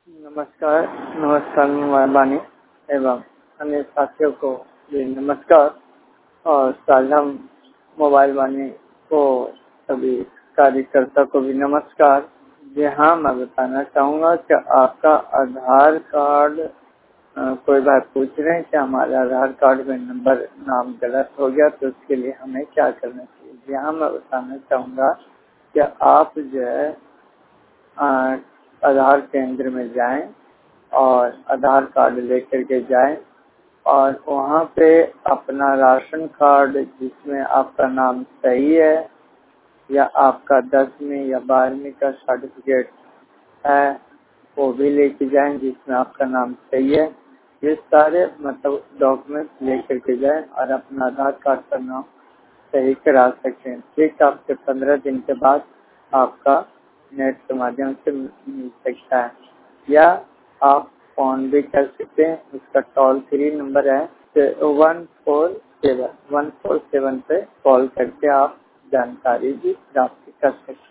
नमस्कार, नमस्कार मेहरबानी एवं अन्य साथियों को भी नमस्कार और साझा मोबाइल वाणी को सभी कार्यकर्ता को भी नमस्कार। जी हाँ, मैं बताना चाहूँगा कि आपका आधार कार्ड कोई बार पूछ रहे हैं कि हमारे आधार कार्ड में नंबर नाम गलत हो गया तो उसके लिए हमें क्या करना चाहिए। जी हाँ, मैं बताना चाहूँगा कि आप जो है आधार केंद्र में जाएं और आधार कार्ड लेकर के जाएं और वहाँ पे अपना राशन कार्ड जिसमें आपका नाम सही है या आपका 10वीं या 12वीं का सर्टिफिकेट है वो भी लेके जाएं जिसमें आपका नाम सही है। ये सारे मतलब डॉक्यूमेंट्स लेकर के जाएं और अपना आधार कार्ड का नाम सही करा सकते हैं। ठीक, आपके 15 दिन के बाद आपका नेट के माध्यम से मिल सकता है या आप फोन भी कर सकते हैं। उसका टोल फ्री नंबर है 147 पे कॉल करके आप जानकारी भी प्राप्त कर सकते हैं।